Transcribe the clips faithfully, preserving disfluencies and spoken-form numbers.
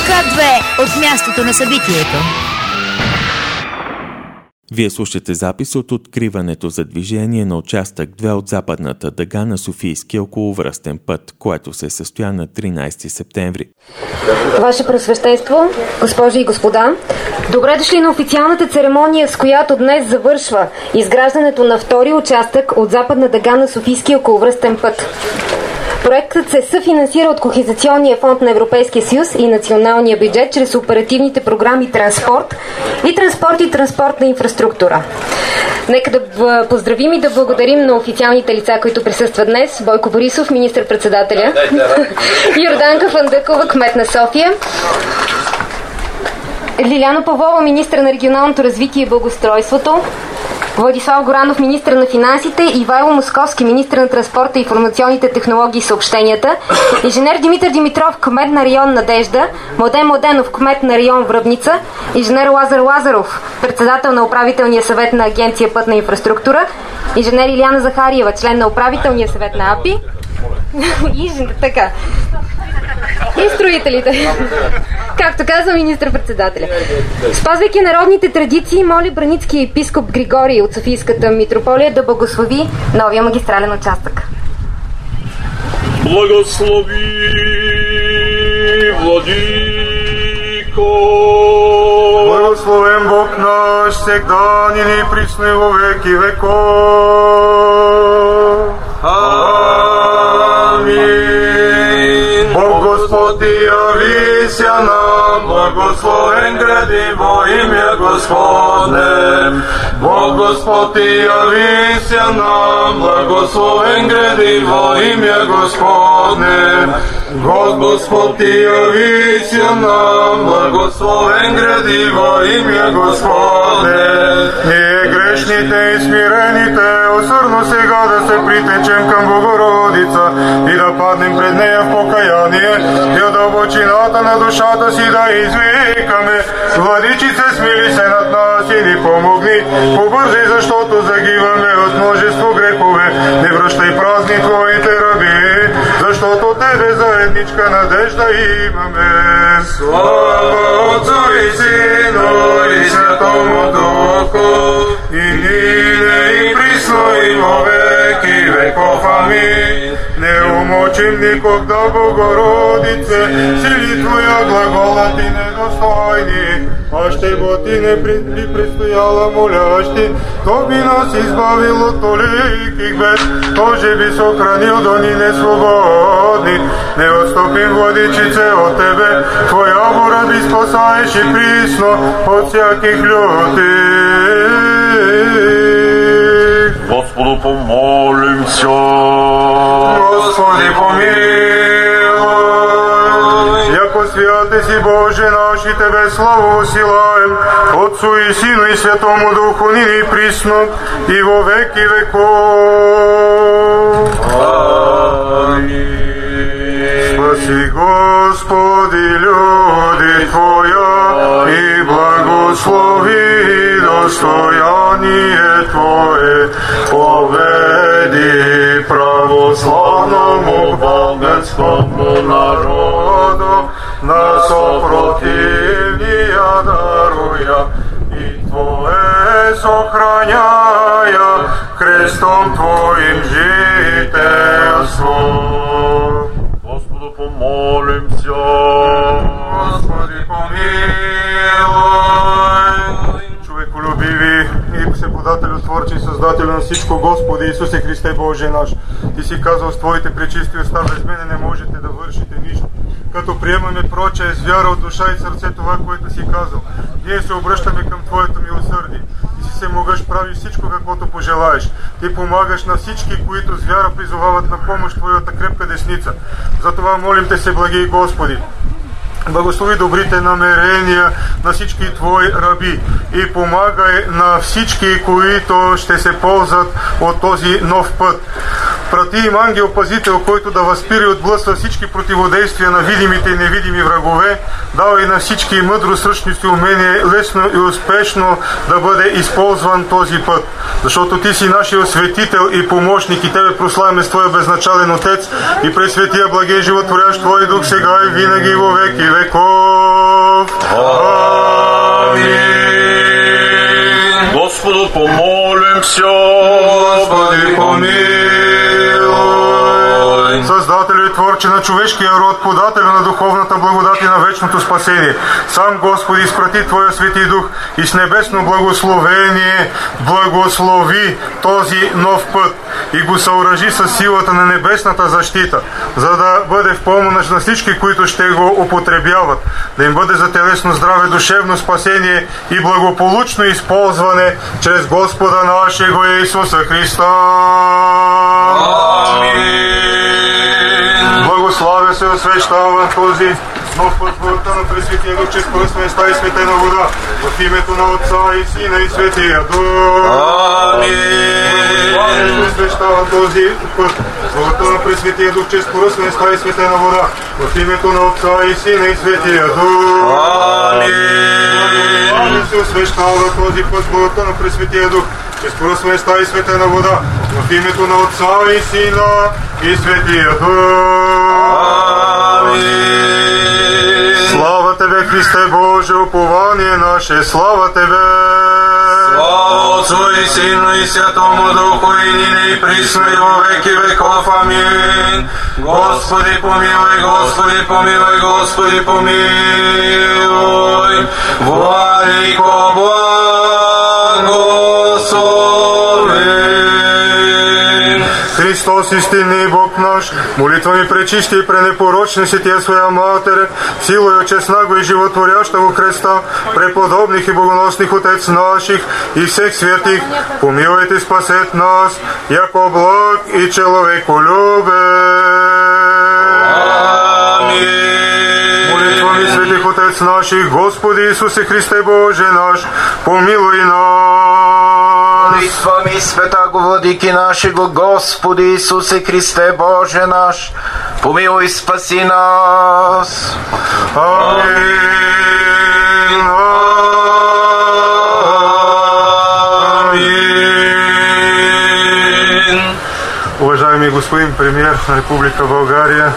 Ка две от мястото на събитието. Вие слушате запис от откриването за движение на участък две от западната дъга на Софийския околовръстен път, което се състоя на тринайсети септември. Ваше Пресвещенство, госпожи и господа, добре дошли на официалната церемония, с която днес завършва изграждането на втори участък от западна дъга на Софийския околовръстен път. Проектът се съфинансира от Кохезационния фонд на Европейския съюз и националния бюджет чрез оперативните програми Транспорт и Транспорт и транспортна инфраструктура. Нека да поздравим и да благодарим на официалните лица, които присъстват днес. Бойко Борисов, министър-председателя, Йорданка Фандъкова, кмет на София, Лиляна Павлова, министър на регионалното развитие и благоустройството, Владислав Горанов, министър на финансите, Ивайло Московски, министър на транспорта, информационните технологии и съобщенията, инженер Димитър Димитров, кмет на район Надежда, Младен Младенов, кмет на район Връбница, инженер Лазар Лазаров, председател на управителния съвет на Агенция Пътна инфраструктура, инженер Иляна Захариева, член на управителния съвет на АПИ и така. И строителите. Както каза министър-председателя. Спазвайки народните традиции, моля браницкия епископ Григорий от Софийската митрополия да благослови новия магистрален участък. Благослови, Владико! Благословен Бог наш, всегда нини присно и во веки веков. Амин. Бог Господи, явися нам, благословен гради во имя Господне. Бог Господи, явися нам, благословен гради во имя Господне. Бог Господи, явися нам, благословен гради во имя Господне. Ние грешните и смирените, усърдно сега да се притечем към Богородица и да паднем пред нея в покаяние и от дълбочината на душата си да извикаме: Владичице, смили се над нас и ни помогни, побързай, защото загиваме от множество грехове. Не връщай празни твоите раби, защото тебе заедничка надежда имаме. Слава Отцу и Сину и Святому Духу, и нине и присно и во веки веков. Амин. Не умочим никогда, Богородице, сили Твоя глагола ти недостойни, а ще го ти не би предстояла молящи, то би нас избавил от толиких бед, тоже би сохранил до ни несвободни. Не отстъпим, Владичице, от Тебе, Твоя бора би спасаеш и присно от всяких люти. Господу помолимся. Господи, помилуй. Яко святе си, Боже наш, и Тебе славу усилаем, Отцу и Сину и Святому Духу, нини и присно, и во веки веков. Амин. Спаси, Господи, люди Твоя, и благослови достояние Твое, поведи православному българскому народу, на сопротивния даруя, и Твое сохраняя крестом Твоим жителство. Господу помолимся. Господи, помилуй. Човеколюбиви и всеподателю, творче и създателю на всичко, Господи Исусе Христе, Боже наш, Ти си казал с Твоите пречисти уста: без мене не можете да вършите нищо. Като приемаме проче с вяра от душа и сърце това, което си казал, ние се обръщаме към Твоето милосърдие. Ти си всемогъщ, правиш всичко, каквото пожелаеш. Ти помагаш на всички, които с вяра призовават на помощ Твоята крепка десница. Затова молим Те се, благи Господи, благослови добрите намерения на всички Твои раби и помагай на всички, които ще се ползват от този нов път. Прати им ангел-пазител, който да възпира и отблъсва всички противодействия на видимите и невидими врагове. Давай на всички мъдрост, ръчност и умение лесно и успешно да бъде използван този път. Защото Ти си нашия осветител и помощник и Тебе прославяме с Твоя безначален Отец и пресветия благия животворящ Твой Дух сега и винаги и во веки веков. Господу помолимся. Господи, помилуй. Създателю и творче на човешкия род, подателю на духовната благодат и на вечното спасение, сам Господи изпрати Твоя Свети Дух и с небесно благословение благослови този нов път и го съоръжи с силата на небесната защита, за да бъде в помощ на всички, които ще го употребяват, да им бъде за телесно здраве, душевно спасение и благополучно използване чрез Господа нашего Исуса Христа. Амин. Благославя се, освещава този нов път плътта на Пресветия Дух, чрез пръстенста и светена вода, в името на Отца и Сина и Светия Дух. Амин. Благославя се, освещава този път плътта на Пресветия Дух, чрез пръстенста и светена вода, в името на Отца и Сина и Светия Дух. Амин. Благославя се, освещава този път плътта на Пресветия Дух, чрез пръстенста и светена вода, в името на Отца и Сина и Светия Дух. Амин. Слава Тебе, Христе Боже, упование наше, слава Тебе! Слава Отцу и Сину и Святому Духу, и нине и присно и во веки веков. Амин. Господи помилуй, Господи помилуй, Господи помилуй. Владико благослови. Христос, истинный Бог наш, молитвами пречисти и пренепорочни си Тия Своя Матере, силою честного и животворящего Христа, преподобных и богоносных Отец наших и всех святых, помилует и спасет нас, яко благ и человеколюбен. Амин. Молитвами святых Отец наших, Господи Иисусе Христе Боже наш, помилуй нас. Молитвами святаго Владики нашего, Господи Иисусе Христе Боже наш, помилуй, спаси нас. Амин. Амин. Уважаемый господин премьер на Република България,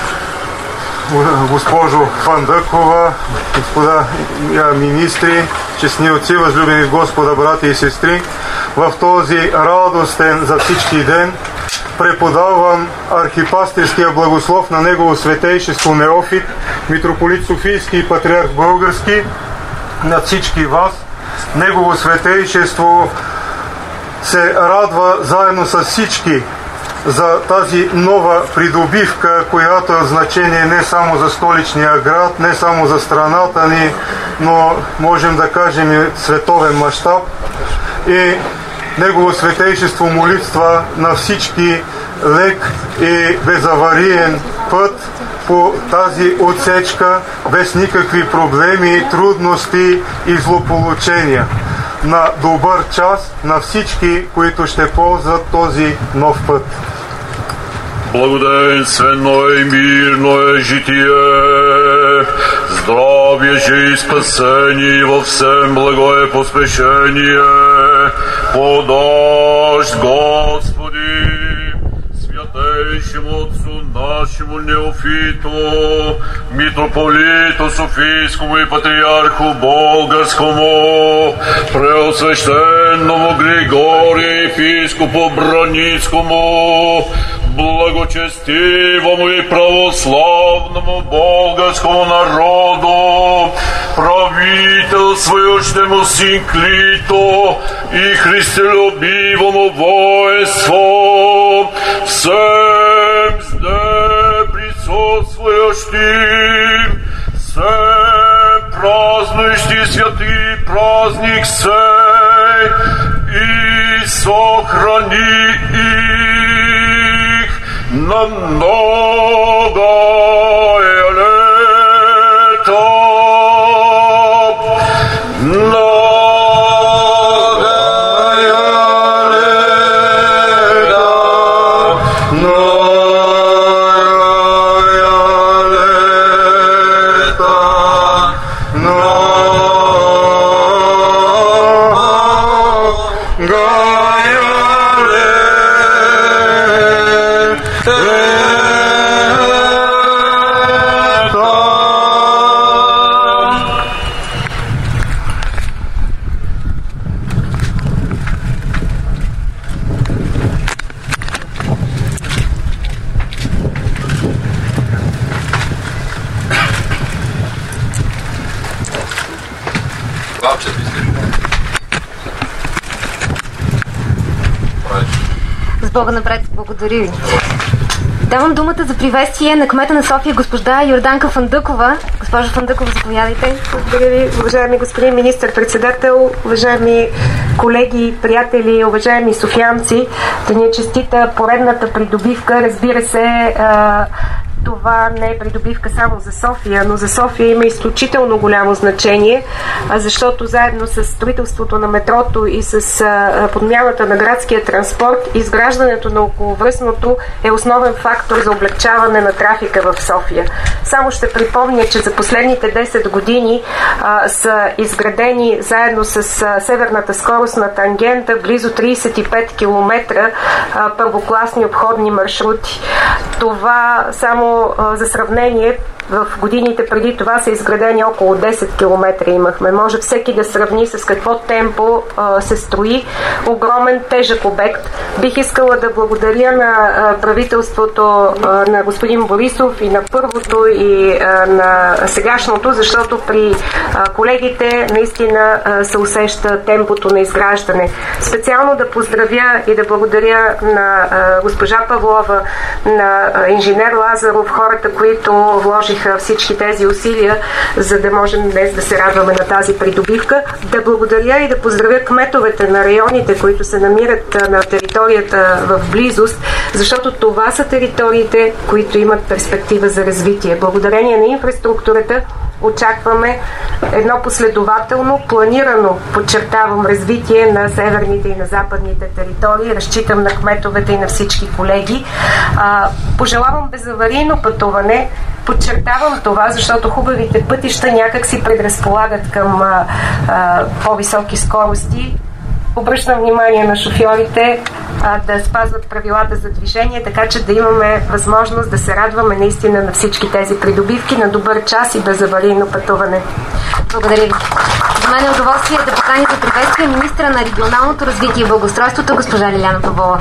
госпожо Фандъкова, господа министри, честни отци, възлюбени в Господа, брати и сестри, в този радостен за всички ден преподавам архипастирския благослов на Негово Светейшество Неофит, митрополит Софийски и патриарх Български, на всички вас. Негово Светейшество се радва заедно с всички за тази нова придобивка, която е значение не само за столичния град, не само за страната ни, но можем да кажем и световен мащаб. И Негово Светейшество молитва на всички лек и безавариен път по тази отсечка, без никакви проблеми, трудности и злополучения. На добър час на всички, които ще ползват този нов път. Благоденствено и мирно е житие, здравие же и спасение, во всем благое поспешение. Подашь, Господи, святейшему Отцу нашему Неофиту, митрополиту Софийскому и патриарху Българскому, преосвященному Григорию епископу Браницкому, благочестивому и православному българскому народу, правителствующему Синклито и христолюбивому воинству, всем зде присутствующим, всем празднующий святый праздник сей, и сохрани их на многое лето. кебабчета искаш. С Бога напред, благодаря ви. Давам думата за приветствие на кмета на София, госпожа Йорданка Фандъкова. Госпожа Фандъкова, заповядайте. Благодаря ви, уважаеми господин министър-председател, уважаеми колеги, приятели, уважаеми софиянци. Да ни е честита поредната придобивка. Разбира се, това не е придобивка само за София, но за София има изключително голямо значение, защото заедно с строителството на метрото и с подмяната на градския транспорт, изграждането на околовръстното е основен фактор за облегчаване на трафика в София. Само ще припомня, че за последните десет години а, са изградени заедно с а, северната скоростна тангента близо тридесет и пет километра а, първокласни обходни маршрути. Това само за сравнение, в годините преди това са изградени около десет километра имахме. Може всеки да сравни с какво темпо а, се строи. Огромен, тежък обект. Бих искала да благодаря на а, правителството а, на господин Борисов и на първото и а, на сегашното, защото при а, колегите наистина а, се усеща темпото на изграждане. Специално да поздравя и да благодаря на а, госпожа Павлова, на а, инженер Лазаров, хората, които вложиха всички тези усилия, за да можем днес да се радваме на тази придобивка. Да благодаря и да поздравя кметовете на районите, които се намират на територията в близост, защото това са териториите, които имат перспектива за развитие. Благодарение на инфраструктурата очакваме едно последователно, планирано, подчертавам, развитие на северните и на западните територии. Разчитам на кметовете и на всички колеги. А, пожелавам безаварийно пътуване. Подчертавам това, защото хубавите пътища някак си предразполагат към а, а, по-високи скорости. Обръщам внимание на шофьорите а, да спазват правилата за движение, така че да имаме възможност да се радваме наистина на всички тези придобивки, на добър час и безаварийно пътуване. Благодаря ви. За мен е удоволствие да поканя за приветствие министра на регионалното развитие и благоустройството, госпожа Лиляна Павлова.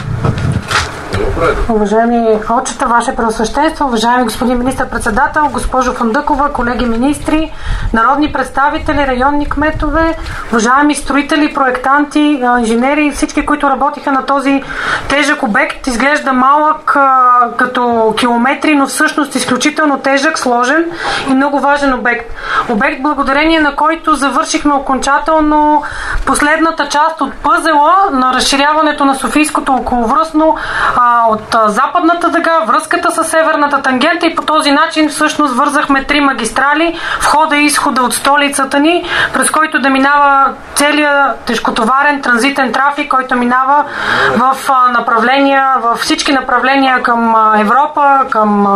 Уважаеми отчета, Ваше Преосвещенство, уважаеми господин министър-председател, госпожо Фандъкова, колеги министри, народни представители, районни кметове, уважаеми строители, проектанти, инженери, всички, които работиха на този тежък обект. Изглежда малък като километри, но всъщност изключително тежък, сложен и много важен обект. Обект, благодарение на който завършихме окончателно последната част от пъзела на разширяването на Софийското околовръстно от западната дъга, връзката с северната тангента и по този начин всъщност вързахме три магистрали, входа и изхода от столицата ни, през който да минава целият тежкотоварен транзитен трафик, който минава в направления, във всички направления към Европа, към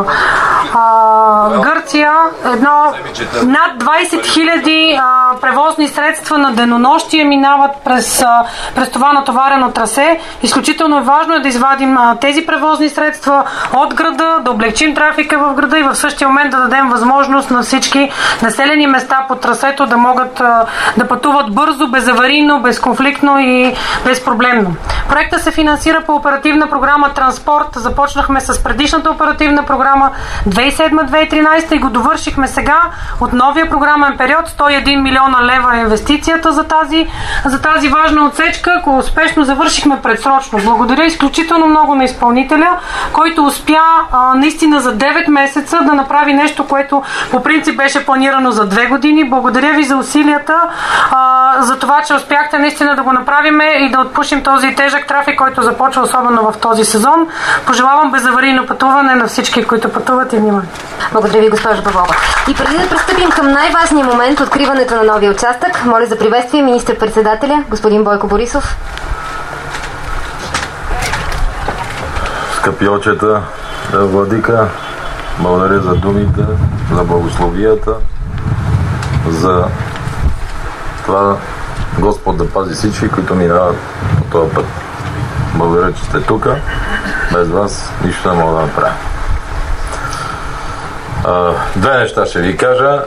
а, Гърция. Едно над двайсет хиляди превозни средства на денонощие минават през, през това натоварено трасе. Изключително е важно е да извадим тези превозни средства от града, да облегчим трафика в града и в същия момент да дадем възможност на всички населени места по трасето да могат да пътуват бързо, безаварийно, безконфликтно и безпроблемно. Проектът се финансира по оперативна програма Транспорт. Започнахме с предишната оперативна програма две хиляди и седма - две хиляди и тринайсета и го довършихме сега от новия програмен период. сто и един милиона лева е инвестицията за тази, за тази важна отсечка, ако успешно завършихме предсрочно. Благодаря изключително много на изпълнителя, който успя а, наистина за девет месеца да направи нещо, което по принцип беше планирано за две години. Благодаря ви за усилията, а, за това, че успяхте наистина да го направим и да отпушим този тежък трафик, който започва особено в този сезон. Пожелавам безаварийно пътуване на всички, които пътуват и внимание. Благодаря ви, госпожа Павлова. И преди да пристъпим към най-важния момент, откриването на новия участък, моля за приветствие министър-председателя, господин Бойко Борисов. Скъпи отчета, владика, благодаря за думите, за благословията, за това Господ да пази всички, които минават по този път. Благодаря, че сте тук. Без вас нищо не мога да направя. Две неща ще ви кажа.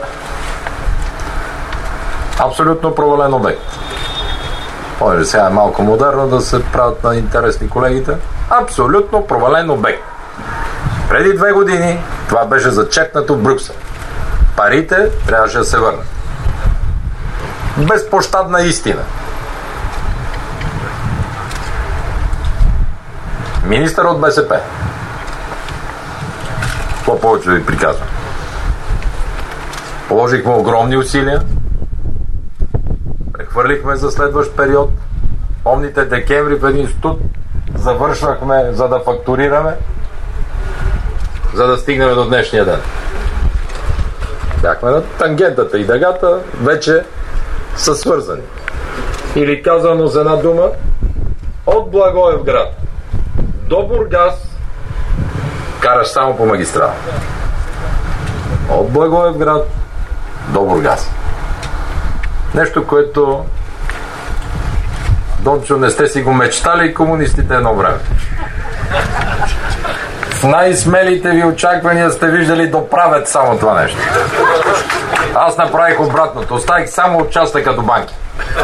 Абсолютно провален обект. Понеже сега е малко модерно да се правят на интересни колегите. Абсолютно провален обект. Преди две години това беше зачекнато в Брюксел. Парите трябваше да се върнат. Безпощадна истина. Министър от БСП. Какво повече да ви приказвам? Положихме огромни усилия. Прехвърлихме за следващ период. Помните, декември в един студ завършвахме, за да фактурираме, за да стигнем до днешния ден. Бяхме на тангентата и дъгата, вече са свързани. Или казано с една дума, от Благоевград до Бургас караш само по магистрала. От Благоевград до Бургас. Нещо, което Дончо не сте си го мечтали комунистите едно време. В най-смелите ви очаквания сте виждали да правят само това нещо. Аз направих обратното. Оставих само участъка до банки.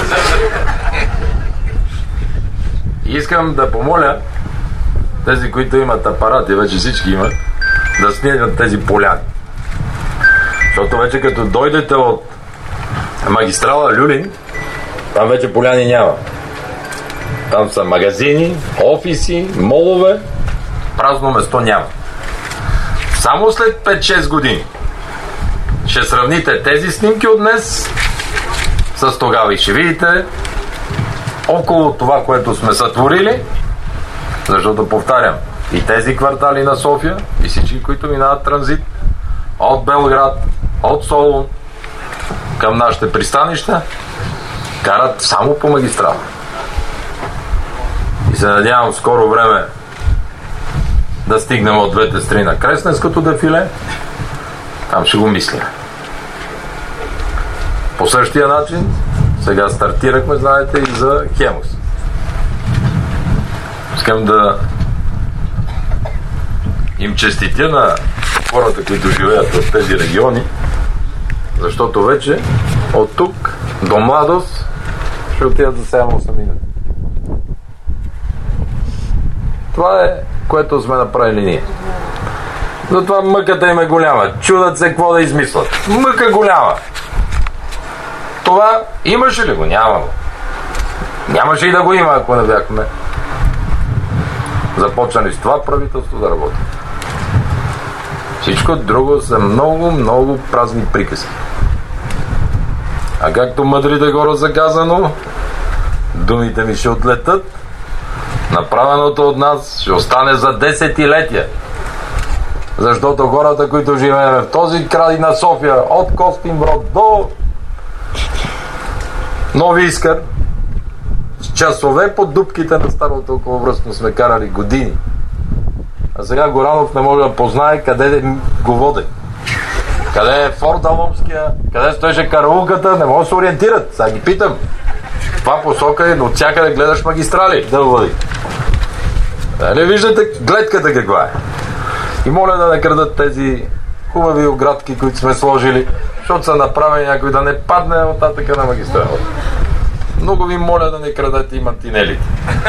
И искам да помоля тези, които имат апарати, вече всички имат, да снимат тези поляни. Защото вече като дойдете от магистрала Люлин, там вече поляни няма. Там са магазини, офиси, молове, празно место няма. Само след пет-шест години ще сравните тези снимки от днес с тогава и ще видите около това, което сме сътворили, защото повтарям, и тези квартали на София, и всички, които минават транзит от Белград, от Солун към нашите пристанища, карат само по магистрала. И се надявам в скоро време да стигнем от двете страни на Кресненското дефиле. Там ще го мисля. По същия начин сега стартирахме, знаете, и за Хемус. Искам да им честитя на хората, които живеят в тези региони, защото вече от тук до Младост ще отидат за седем-осем минути. Това е, което сме направили ние. Затова мъката им е голяма. Чудат се какво да измислят. Мъка голяма. Това имаше ли го? Няма го. Нямаше и да го има, ако не бяхме започнали с това правителство да работи. Всичко друго са много, много празни приказки. А както мъдрите хора са казано, думите ми ще отлетат, направеното от нас ще остане за десетилетия. Защото хората, които живеем в този край на София, от Костинброд до Нови Искър, с часове под дупките на старото околовръстно сме карали години. А сега Горанов не може да познае къде го води. Къде е Форт Аломския, къде стоеше караулката, не може да се ориентират. Сега ги питам. Това посока е, от всякъде гледаш магистрали да води. Дали виждате гледката каква е? И моля да не крадат тези хубави оградки, които сме сложили, защото са направени някой да не падне от татъка на магистралата. Много ви моля да не крадете и мантинелите.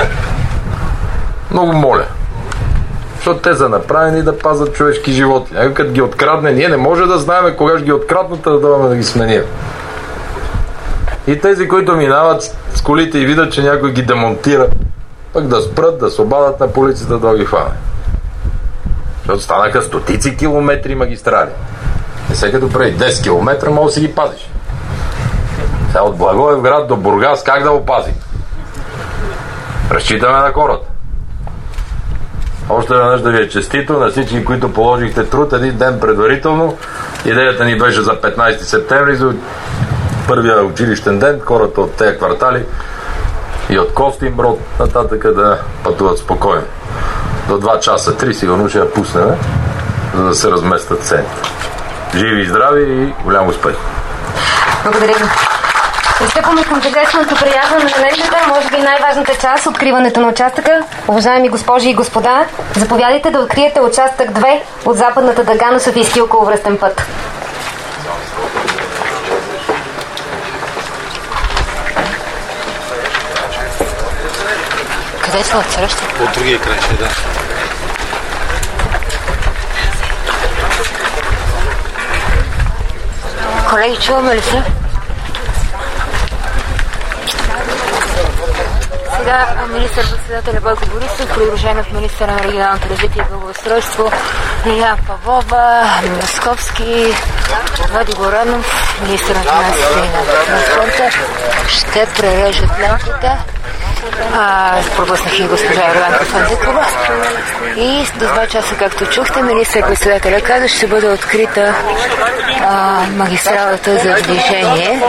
Много моля. Защото те са направени да пазят човешки животи. Някой като ги открадне, ние не може да знаем кога ще ги откраднат, да дойдем да ги сменим. И тези, които минават с колите и видят, че някой ги демонтира, пък да спрат, да се обадат на полицията да ги хване. Защото станаха стотици километри магистрали. И сега като преди десет километра може да си ги пазиш. Сега от Благоевград до Бургас как да опазим? Разчитаме на хората. Още веднъж да ви е честито на всички, които положихте труд един ден предварително. Идеята ни беше за петнайсети септември, за първия училищен ден, хората от тези квартали и от Костинброд нататък да пътуват спокойно. До два часа, три сигурно ще я пуснем, за да се разместят цените. Живи и здрави и голям успех! Благодаря ви. Пристъпваме към тържественото преязване на лентата, може би най-важната част, откриването на участъка. Уважаеми госпожи и господа, заповядайте да откриете участък две от западната дъга на Софийския околовръстен път. Къде са отсреща? От другия край ще, да. Колеги, чуваме ли се? Сега министър-председателя Бойко Борисов, придружен от министъра на регионалното развитие и благоустройство Лиляна Павлова, Московски, Влади Горанов, министър на финансите и на транспорта, ще прережат лентата. Пропуснах и госпожа Йорданка Фандъкова. И до два часа, както чухте, министър-председателя каза, ще бъде открита а, магистралата за движение.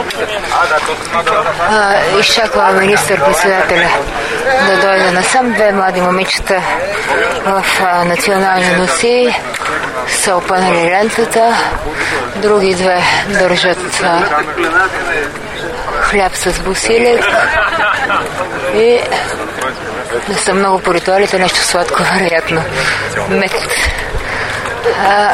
А, изчаква министър-председателя да дойде насам. Две млади момичета в а, национални носи са опънали лентата. Други две държат а, хляб с бусилек и не са много по ритуалите, нещо сладко, вероятно. Мед. А,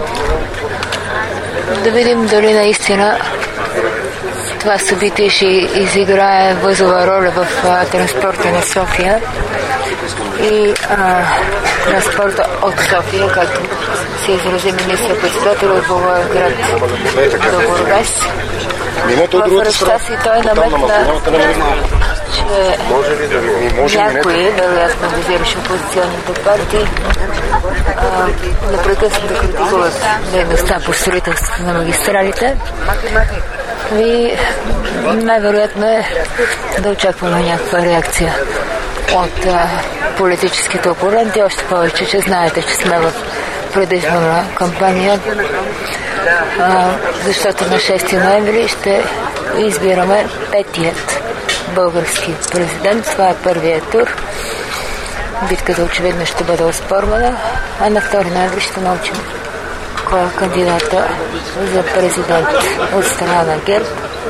да видим дали наистина това събитие ще изиграе възлова роля в а, транспорта на София и а, транспорта от София, както се изрази министър-председател от Благоевград до Бургас. В речта си той наметна, че някои, вероятно визираше опозиционните партии, непрекъснато критикуват дейността по строителството на магистралите и най-вероятно е да очакваме някаква реакция от а, политическите опоненти, още повече, че знаете, че сме в предизборна кампания, а, защото на шести ноември ще избираме петият български президент. Това е първият тур. Битката очевидно ще бъде оспорвана, а на втори ноември ще научим кой е кандидата за президент от страна на ГЕРБ.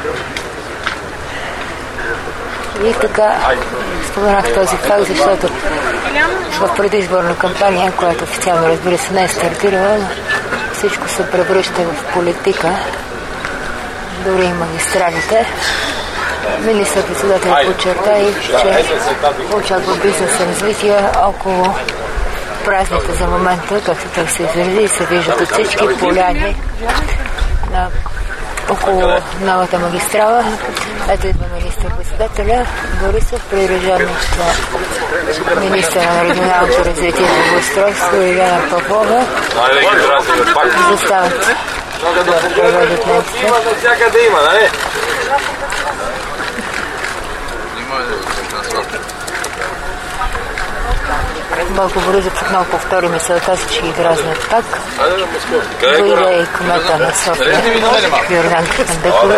И така споменах този факт, защото в предизборна кампания, която официално, разбира се, не е стартирала, но всичко се превръща в политика, дори и магистралите. Министър-председател подчерта и, че очаква бизнес развитие около празните за момента, както той се изрази, и се виждат от всички поляни на около новата магистрала. Ето идва министър-председателя Борисов, придружен от министъра на регионалното развитие и благоустройство Лиляна Павлова. Застават да преведат лентите. Бойко Борисов отново повтори мисълта си, че ги дразнят пак. Дойде и кмета на София, Йорданка Фандъкова.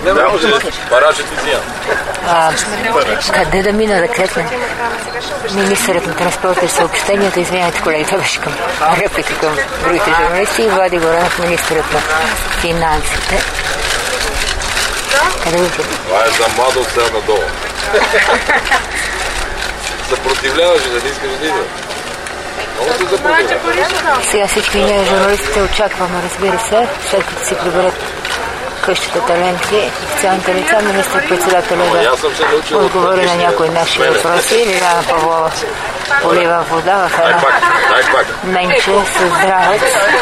Къде да мина да клетне? Министърът на транспорта и съобщенията, извинявайте колеги, това беше към реплика към другите журналисти, и Влади Горанов, министърът на финансите. Къде го клетне? Това е за младо от сега надолу. Съпротивляваш и да не искаш да идва. Много се съпротивлява. Сега всички ние, журналистите, очакваме, разбира се, след като си приберат къщата таленти, официалните лица, министър-председателя да отговори на някои наши въпроси. Лиляна Павлова полива вода в една менче с здравец.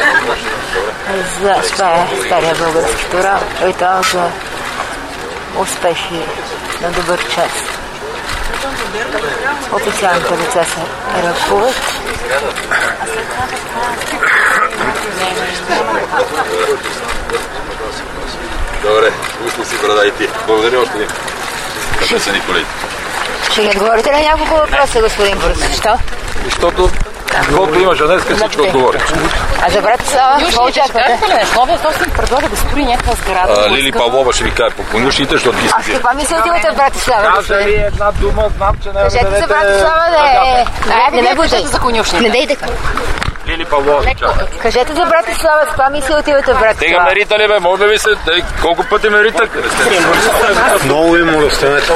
За, това е стария български тура, ритуал за успехи на добър час. Официалните лица се ръкуват. Добре, пусни си брада и ти. Благодаря още един. Къде са ни колеги? Ще ги отговорите на няколко въпроса, господин Борисов. Що? Защото колко имаш днеска, всичко отговори. А за брат Слава, какво очаквате? Новия собствен предлага да строи някаква сграда. Лили Павлова ще ви каже по конюшните, защото ги А с каква мисля отивате в Братислава? Кажа ли една дума, знам, че не Кажете за Братислава да е... Не ме будете за конюшните. Не дей така. Лили Павлова ви чака. Кажете за Братислава, с каква мисля отивате в Братислава? Тега ме рита ли бе, може да ви се... Колко пъти ме рита? Много ви моля, останете.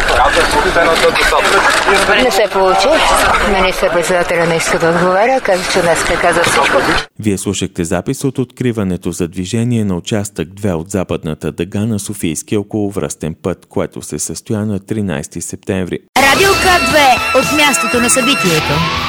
Не се получи. Министър-председателя не иска да отговаря, каза, че днес ще каза всичко. Вие слушахте запис от откриването за движение на участък две от западната дъга на Софийския околовръстен път, което се състоя на тринайсети септември. Радио К две от мястото на събитието.